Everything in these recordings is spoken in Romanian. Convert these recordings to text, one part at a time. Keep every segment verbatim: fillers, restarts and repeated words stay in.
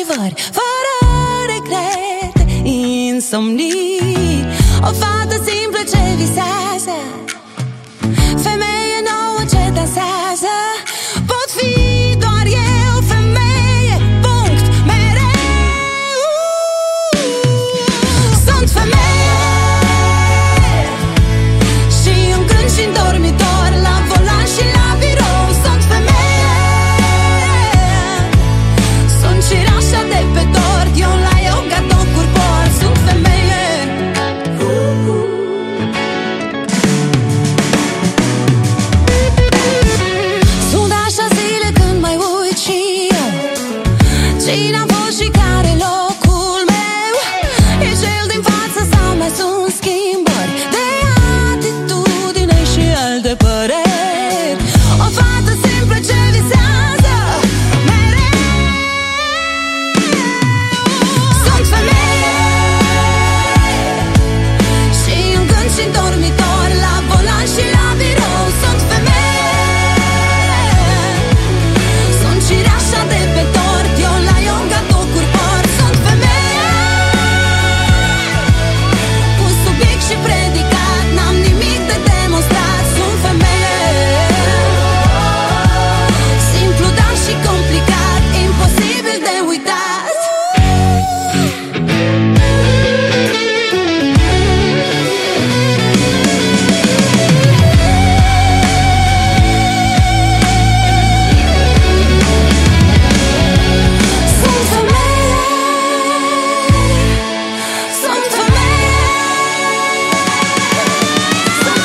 într-adevăr, fără regrete, insomnii. O fată simplă ce visează, femeie nouă ce dansează. Pot fi doar eu, femeie, punct, mereu. Sunt femeie și în gând și în dormitor, la volan și la birou. Sunt femeie, sunt cireașa de pe tort, eu la yoga tocuri port. Sunt femeie. Sunt așa zile când mai uit și eu cine a fost și care locul meu. E cel din față sau mai sunt schimbări de atitudine și alte păreri? O fată simplă ce visează mereu. Sunt femeie și în gând și în dormitor, la volan și la birou. Sunt femeie, sunt cireașa de pe tort, eu la yoga tocuri port. Sunt femeie, cu subiect și predicat, n-am nimic de demonstrat. Sunt femeie, simplu dar și complicat, imposibil de uitat. Sunt femeie, sunt femeie, sunt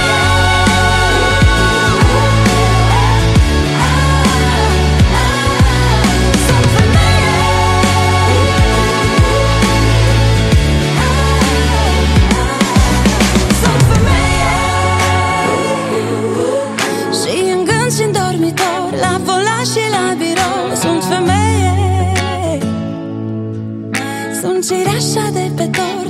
și în gând și în dormitor, la volan și la birou. Sunt femeie, sunt cireașa de pe tort,